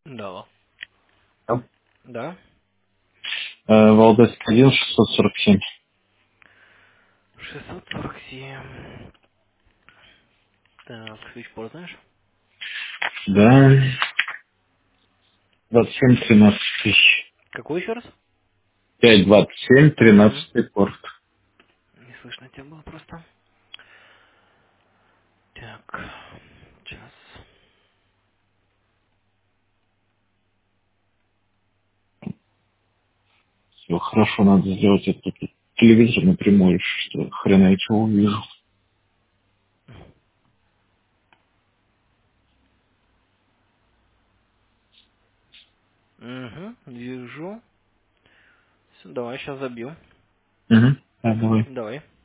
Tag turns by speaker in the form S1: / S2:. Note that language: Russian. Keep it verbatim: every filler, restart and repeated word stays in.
S1: Да.
S2: Да.
S1: Да?
S2: Э, Валдайский один, шестьсот сорок семь.
S1: шестьсот сорок семь. Так, свечпор знаешь?
S2: Да. двадцать семь тринадцать тысяч.
S1: Какой еще раз?
S2: пять двадцать семь
S1: Угу.
S2: тринадцатый порт.
S1: Не слышно тебя было просто. Так, сейчас.
S2: Все хорошо, надо сделать это тут телевизор напрямую, что хрена я чего увижу.
S1: Угу, вижу. Всё, давай, сейчас забью.
S2: Угу. Да, давай.
S1: Давай.